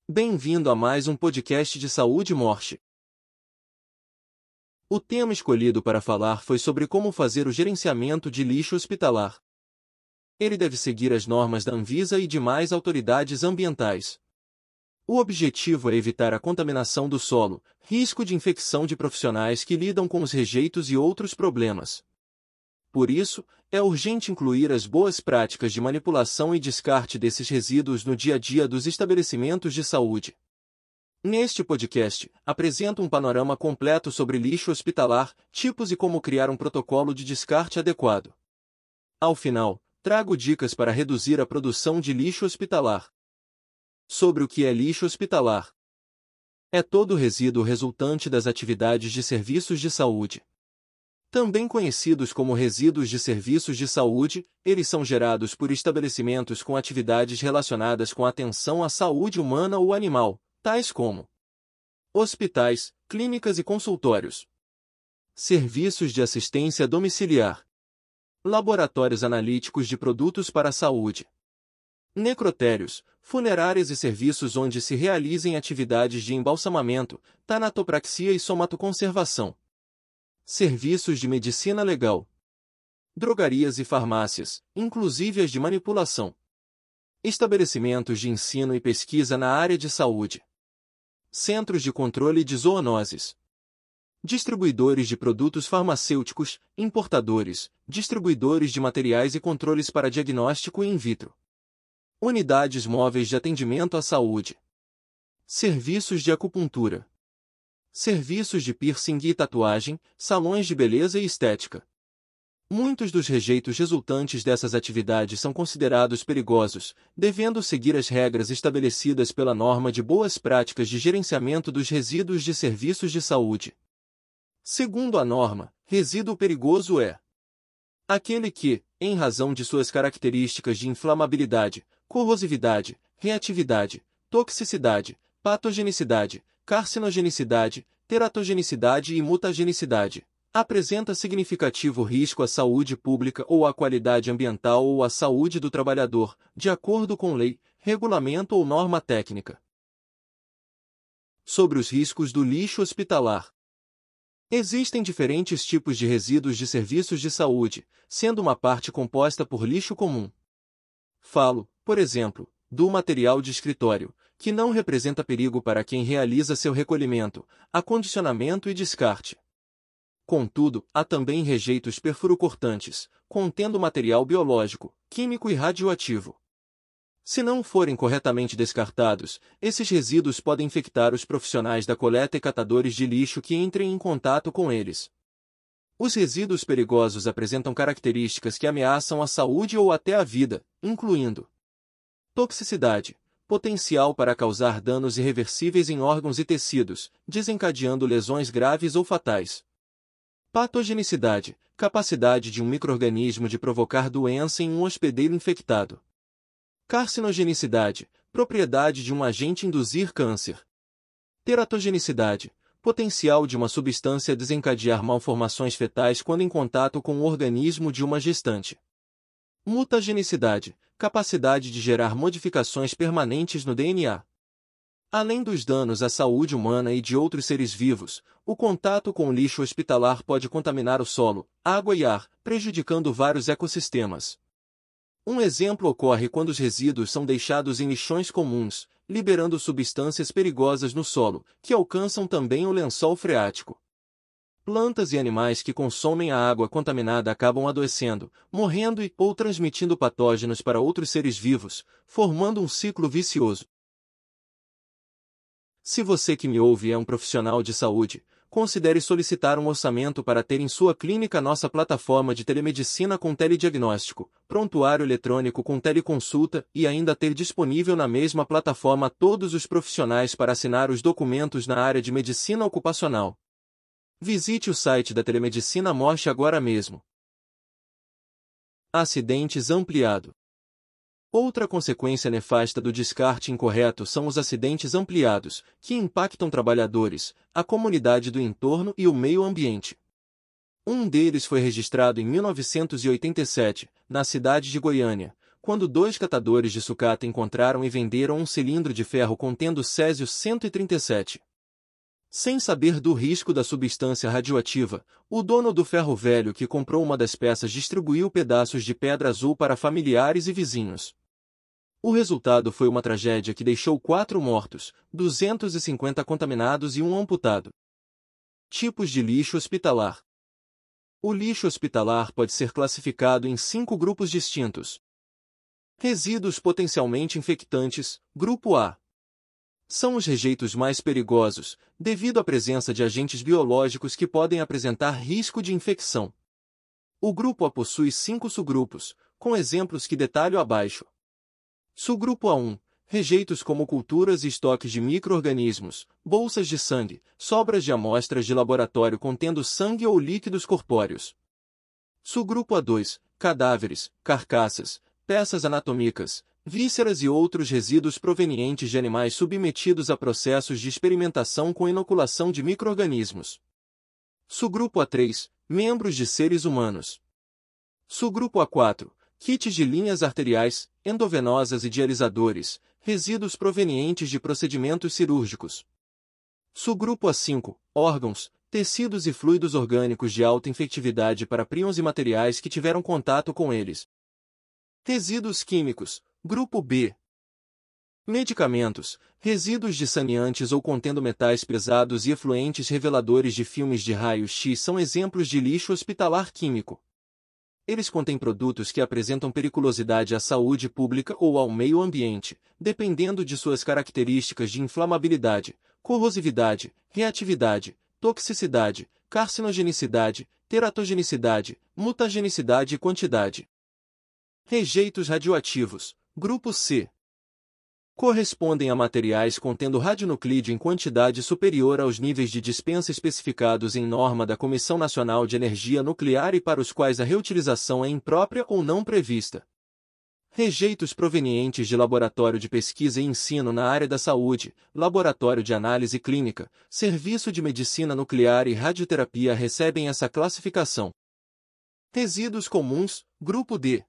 Bem-vindo a mais um podcast de saúde e morte. O tema escolhido para falar foi sobre como fazer o gerenciamento de lixo hospitalar. Ele deve seguir as normas da Anvisa e demais autoridades ambientais. O objetivo é evitar a contaminação do solo, risco de infecção de profissionais que lidam com os rejeitos e outros problemas. Por isso, é urgente incluir as boas práticas de manipulação e descarte desses resíduos no dia a dia dos estabelecimentos de saúde. Neste podcast, apresento um panorama completo sobre lixo hospitalar, tipos e como criar um protocolo de descarte adequado. Ao final, trago dicas para reduzir a produção de lixo hospitalar. Sobre o que é lixo hospitalar. É todo resíduo resultante das atividades de serviços de saúde. Também conhecidos como resíduos de serviços de saúde, eles são gerados por estabelecimentos com atividades relacionadas com atenção à saúde humana ou animal, tais como hospitais, clínicas e consultórios, serviços de assistência domiciliar, laboratórios analíticos de produtos para a saúde, necrotérios, funerárias e serviços onde se realizem atividades de embalsamamento, tanatopraxia e somatoconservação, serviços de medicina legal, drogarias e farmácias, inclusive as de manipulação, estabelecimentos de ensino e pesquisa na área de saúde, centros de controle de zoonoses, distribuidores de produtos farmacêuticos, importadores, distribuidores de materiais e controles para diagnóstico in vitro, unidades móveis de atendimento à saúde, serviços de acupuntura, serviços de piercing e tatuagem, salões de beleza e estética. Muitos dos rejeitos resultantes dessas atividades são considerados perigosos, devendo seguir as regras estabelecidas pela norma de boas práticas de gerenciamento dos resíduos de serviços de saúde. Segundo a norma, resíduo perigoso é aquele que, em razão de suas características de inflamabilidade, corrosividade, reatividade, toxicidade, patogenicidade, carcinogenicidade, teratogenicidade e mutagenicidade, apresenta significativo risco à saúde pública ou à qualidade ambiental ou à saúde do trabalhador, de acordo com lei, regulamento ou norma técnica. Sobre os riscos do lixo hospitalar. Existem diferentes tipos de resíduos de serviços de saúde, sendo uma parte composta por lixo comum. Falo, por exemplo, do material de escritório, que não representa perigo para quem realiza seu recolhimento, acondicionamento e descarte. Contudo, há também rejeitos perfurocortantes, contendo material biológico, químico e radioativo. Se não forem corretamente descartados, esses resíduos podem infectar os profissionais da coleta e catadores de lixo que entrem em contato com eles. Os resíduos perigosos apresentam características que ameaçam a saúde ou até a vida, incluindo toxicidade, potencial para causar danos irreversíveis em órgãos e tecidos, desencadeando lesões graves ou fatais. Patogenicidade, capacidade de um micro-organismo de provocar doença em um hospedeiro infectado. Carcinogenicidade, propriedade de um agente induzir câncer. Teratogenicidade, potencial de uma substância desencadear malformações fetais quando em contato com o organismo de uma gestante. Mutagenicidade, capacidade de gerar modificações permanentes no DNA. Além dos danos à saúde humana e de outros seres vivos, o contato com o lixo hospitalar pode contaminar o solo, água e ar, prejudicando vários ecossistemas. Um exemplo ocorre quando os resíduos são deixados em lixões comuns, liberando substâncias perigosas no solo, que alcançam também o lençol freático. Plantas e animais que consomem a água contaminada acabam adoecendo, morrendo ou transmitindo patógenos para outros seres vivos, formando um ciclo vicioso. Se você que me ouve é um profissional de saúde, considere solicitar um orçamento para ter em sua clínica nossa plataforma de telemedicina com telediagnóstico, prontuário eletrônico com teleconsulta e ainda ter disponível na mesma plataforma todos os profissionais para assinar os documentos na área de medicina ocupacional. Visite o site da Telemedicina Morte agora mesmo. Acidentes ampliado. Outra consequência nefasta do descarte incorreto são os acidentes ampliados, que impactam trabalhadores, a comunidade do entorno e o meio ambiente. Um deles foi registrado em 1987, na cidade de Goiânia, quando 2 catadores de sucata encontraram e venderam um cilindro de ferro contendo césio-137. Sem saber do risco da substância radioativa, o dono do ferro velho que comprou uma das peças distribuiu pedaços de pedra azul para familiares e vizinhos. O resultado foi uma tragédia que deixou 4 mortos, 250 contaminados e 1 amputado. Tipos de lixo hospitalar. O lixo hospitalar pode ser classificado em 5 grupos distintos. Resíduos potencialmente infectantes, grupo A. São os rejeitos mais perigosos, devido à presença de agentes biológicos que podem apresentar risco de infecção. O grupo A possui 5 subgrupos, com exemplos que detalho abaixo. Subgrupo A1. Rejeitos como culturas e estoques de micro-organismos, bolsas de sangue, sobras de amostras de laboratório contendo sangue ou líquidos corpóreos. Subgrupo A2. Cadáveres, carcaças, peças anatômicas, vísceras e outros resíduos provenientes de animais submetidos a processos de experimentação com inoculação de micro-organismos. Subgrupo A3. Membros de seres humanos. Subgrupo A4. Kits de linhas arteriais, endovenosas e dialisadores, resíduos provenientes de procedimentos cirúrgicos. Subgrupo A5. Órgãos, tecidos e fluidos orgânicos de alta infectividade para prions e materiais que tiveram contato com eles. Resíduos químicos, grupo B. Medicamentos, resíduos de saneantes ou contendo metais pesados e efluentes reveladores de filmes de raio-x são exemplos de lixo hospitalar químico. Eles contêm produtos que apresentam periculosidade à saúde pública ou ao meio ambiente, dependendo de suas características de inflamabilidade, corrosividade, reatividade, toxicidade, carcinogenicidade, teratogenicidade, mutagenicidade e quantidade. Rejeitos radioativos, grupo C. Correspondem a materiais contendo radionuclídeo em quantidade superior aos níveis de dispensa especificados em norma da Comissão Nacional de Energia Nuclear e para os quais a reutilização é imprópria ou não prevista. Rejeitos provenientes de laboratório de pesquisa e ensino na área da saúde, laboratório de análise clínica, serviço de medicina nuclear e radioterapia recebem essa classificação. Resíduos comuns, grupo D.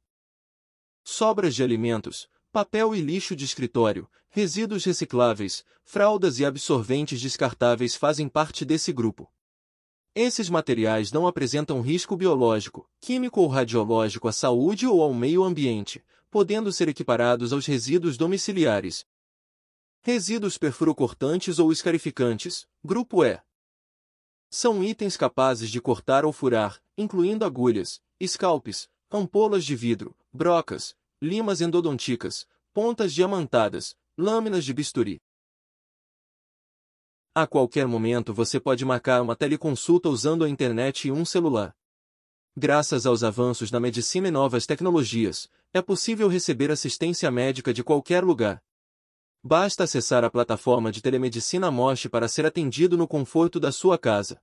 Sobras de alimentos, papel e lixo de escritório, resíduos recicláveis, fraldas e absorventes descartáveis fazem parte desse grupo. Esses materiais não apresentam risco biológico, químico ou radiológico à saúde ou ao meio ambiente, podendo ser equiparados aos resíduos domiciliares. Resíduos perfurocortantes ou escarificantes, grupo E. São itens capazes de cortar ou furar, incluindo agulhas, scalpes, ampolas de vidro, brocas, limas endodônticas, pontas diamantadas, lâminas de bisturi. A qualquer momento você pode marcar uma teleconsulta usando a internet e um celular. Graças aos avanços na medicina e novas tecnologias, é possível receber assistência médica de qualquer lugar. Basta acessar a plataforma de telemedicina Moche para ser atendido no conforto da sua casa.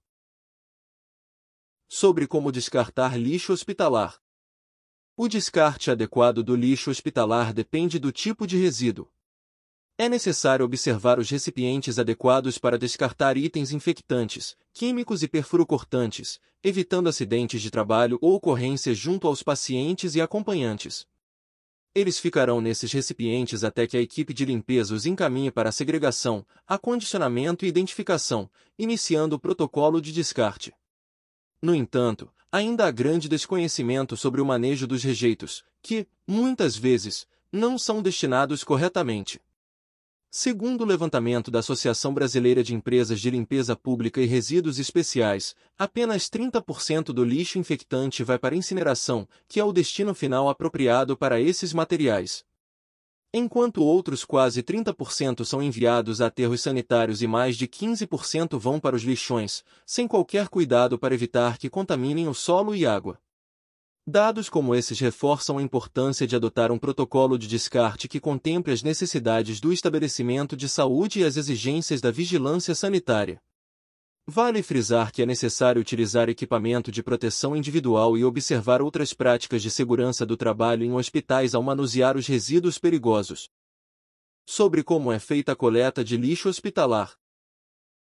Sobre como descartar lixo hospitalar. O descarte adequado do lixo hospitalar depende do tipo de resíduo. É necessário observar os recipientes adequados para descartar itens infectantes, químicos e perfurocortantes, evitando acidentes de trabalho ou ocorrências junto aos pacientes e acompanhantes. Eles ficarão nesses recipientes até que a equipe de limpeza os encaminhe para a segregação, acondicionamento e identificação, iniciando o protocolo de descarte. No entanto, ainda há grande desconhecimento sobre o manejo dos rejeitos, que, muitas vezes, não são destinados corretamente. Segundo o levantamento da Associação Brasileira de Empresas de Limpeza Pública e Resíduos Especiais, apenas 30% do lixo infectante vai para incineração, que é o destino final apropriado para esses materiais. Enquanto outros quase 30% são enviados a aterros sanitários e mais de 15% vão para os lixões, sem qualquer cuidado para evitar que contaminem o solo e água. Dados como esses reforçam a importância de adotar um protocolo de descarte que contemple as necessidades do estabelecimento de saúde e as exigências da vigilância sanitária. Vale frisar que é necessário utilizar equipamento de proteção individual e observar outras práticas de segurança do trabalho em hospitais ao manusear os resíduos perigosos. Sobre como é feita a coleta de lixo hospitalar.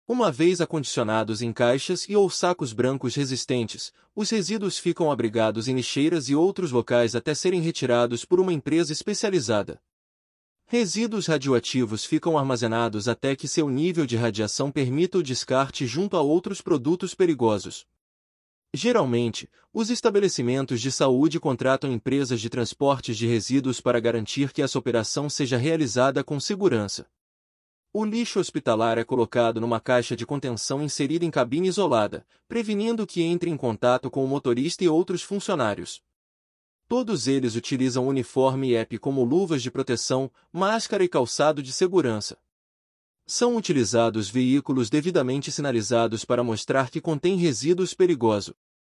Uma vez acondicionados em caixas e ou sacos brancos resistentes, os resíduos ficam abrigados em lixeiras e outros locais até serem retirados por uma empresa especializada. Resíduos radioativos ficam armazenados até que seu nível de radiação permita o descarte junto a outros produtos perigosos. Geralmente, os estabelecimentos de saúde contratam empresas de transportes de resíduos para garantir que essa operação seja realizada com segurança. O lixo hospitalar é colocado numa caixa de contenção inserida em cabine isolada, prevenindo que entre em contato com o motorista e outros funcionários. Todos eles utilizam uniforme e EPI como luvas de proteção, máscara e calçado de segurança. São utilizados veículos devidamente sinalizados para mostrar que contém resíduos perigosos.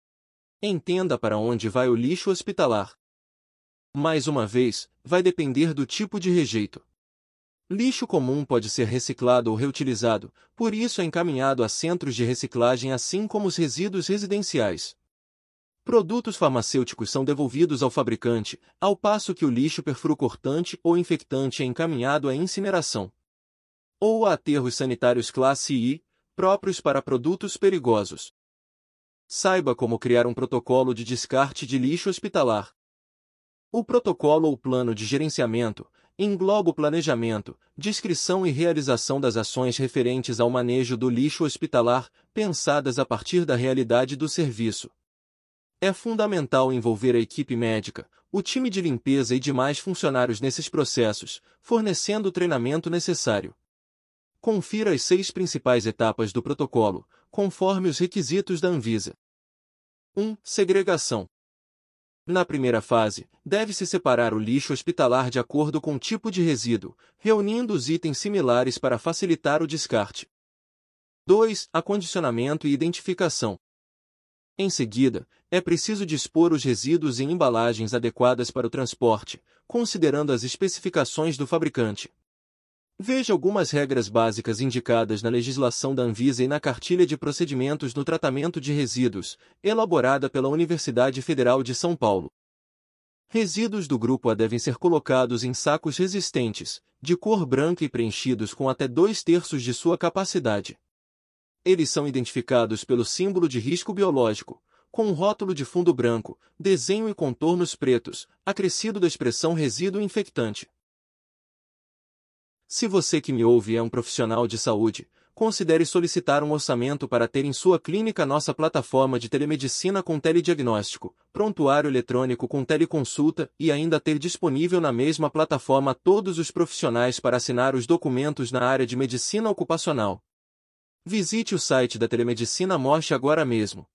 Entenda para onde vai o lixo hospitalar. Mais uma vez, vai depender do tipo de rejeito. Lixo comum pode ser reciclado ou reutilizado, por isso é encaminhado a centros de reciclagem assim como os resíduos residenciais. Produtos farmacêuticos são devolvidos ao fabricante, ao passo que o lixo perfluorocortante ou infectante é encaminhado à incineração. Ou a aterros sanitários classe I, próprios para produtos perigosos. Saiba como criar um protocolo de descarte de lixo hospitalar. O protocolo ou plano de gerenciamento engloba o planejamento, descrição e realização das ações referentes ao manejo do lixo hospitalar, pensadas a partir da realidade do serviço. É fundamental envolver a equipe médica, o time de limpeza e demais funcionários nesses processos, fornecendo o treinamento necessário. Confira as 6 principais etapas do protocolo, conforme os requisitos da Anvisa. 1. Segregação. Na primeira fase, deve-se separar o lixo hospitalar de acordo com o tipo de resíduo, reunindo os itens similares para facilitar o descarte. 2. Acondicionamento e identificação. Em seguida, é preciso dispor os resíduos em embalagens adequadas para o transporte, considerando as especificações do fabricante. Veja algumas regras básicas indicadas na legislação da Anvisa e na Cartilha de Procedimentos no Tratamento de Resíduos, elaborada pela Universidade Federal de São Paulo. Resíduos do grupo A devem ser colocados em sacos resistentes, de cor branca e preenchidos com até 2/3 de sua capacidade. Eles são identificados pelo símbolo de risco biológico, com um rótulo de fundo branco, desenho e contornos pretos, acrescido da expressão resíduo infectante. Se você que me ouve é um profissional de saúde, considere solicitar um orçamento para ter em sua clínica nossa plataforma de telemedicina com telediagnóstico, prontuário eletrônico com teleconsulta e ainda ter disponível na mesma plataforma todos os profissionais para assinar os documentos na área de medicina ocupacional. Visite o site da Telemedicina Morte agora mesmo.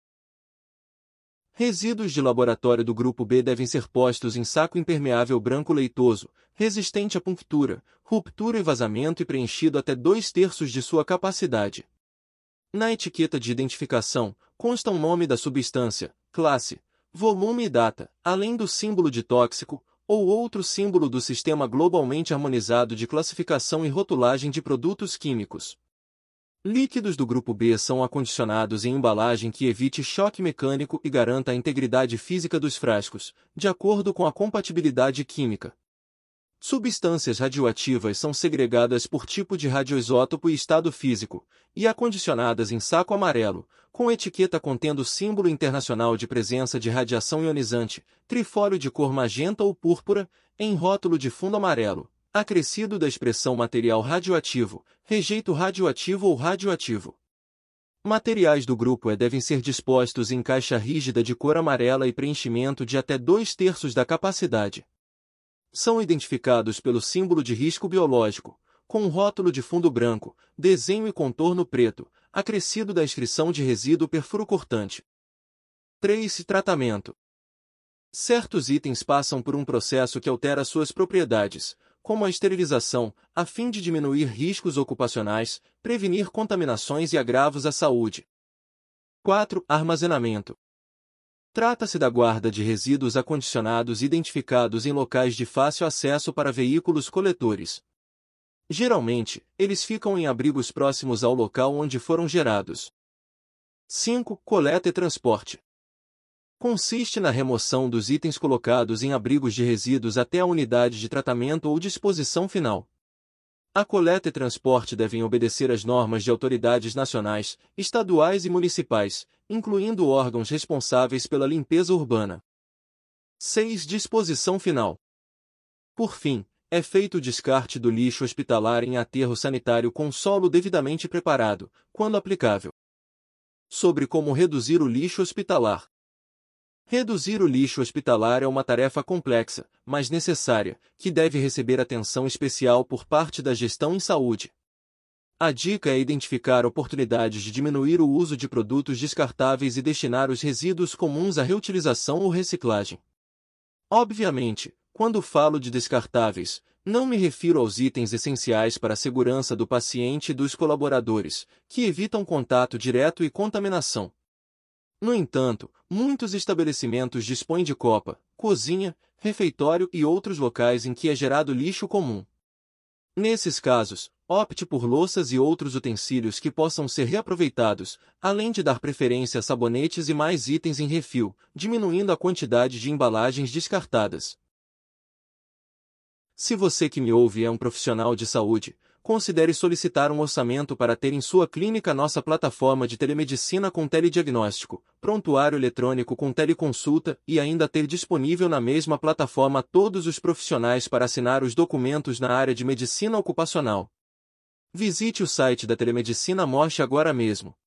Resíduos de laboratório do grupo B devem ser postos em saco impermeável branco leitoso, resistente à punctura, ruptura e vazamento e preenchido até 2/3 de sua capacidade. Na etiqueta de identificação, consta o nome da substância, classe, volume e data, além do símbolo de tóxico, ou outro símbolo do Sistema Globalmente Harmonizado de Classificação e Rotulagem de Produtos Químicos. Líquidos do grupo B são acondicionados em embalagem que evite choque mecânico e garanta a integridade física dos frascos, de acordo com a compatibilidade química. Substâncias radioativas são segregadas por tipo de radioisótopo e estado físico, e acondicionadas em saco amarelo, com etiqueta contendo símbolo internacional de presença de radiação ionizante, trifólio de cor magenta ou púrpura, em rótulo de fundo amarelo, acrescido da expressão material radioativo, rejeito radioativo ou radioativo. Materiais do grupo E devem ser dispostos em caixa rígida de cor amarela e preenchimento de até 2/3 da capacidade. São identificados pelo símbolo de risco biológico, com um rótulo de fundo branco, desenho e contorno preto, acrescido da inscrição de resíduo perfluorocortante. 3. Tratamento. Certos itens passam por um processo que altera suas propriedades, como a esterilização, a fim de diminuir riscos ocupacionais, prevenir contaminações e agravos à saúde. 4. Armazenamento. Trata-se da guarda de resíduos acondicionados identificados em locais de fácil acesso para veículos coletores. Geralmente, eles ficam em abrigos próximos ao local onde foram gerados. 5. Coleta e transporte. Consiste na remoção dos itens colocados em abrigos de resíduos até a unidade de tratamento ou disposição final. A coleta e transporte devem obedecer às normas de autoridades nacionais, estaduais e municipais, incluindo órgãos responsáveis pela limpeza urbana. 6. Disposição final. Por fim, é feito o descarte do lixo hospitalar em aterro sanitário com solo devidamente preparado, quando aplicável. Sobre como reduzir o lixo hospitalar. Reduzir o lixo hospitalar é uma tarefa complexa, mas necessária, que deve receber atenção especial por parte da gestão em saúde. A dica é identificar oportunidades de diminuir o uso de produtos descartáveis e destinar os resíduos comuns à reutilização ou reciclagem. Obviamente, quando falo de descartáveis, não me refiro aos itens essenciais para a segurança do paciente e dos colaboradores, que evitam contato direto e contaminação. No entanto, muitos estabelecimentos dispõem de copa, cozinha, refeitório e outros locais em que é gerado lixo comum. Nesses casos, opte por louças e outros utensílios que possam ser reaproveitados, além de dar preferência a sabonetes e mais itens em refil, diminuindo a quantidade de embalagens descartadas. Se você que me ouve é um profissional de saúde, considere solicitar um orçamento para ter em sua clínica nossa plataforma de telemedicina com telediagnóstico, prontuário eletrônico com teleconsulta e ainda ter disponível na mesma plataforma todos os profissionais para assinar os documentos na área de medicina ocupacional. Visite o site da Telemedicina Morte agora mesmo.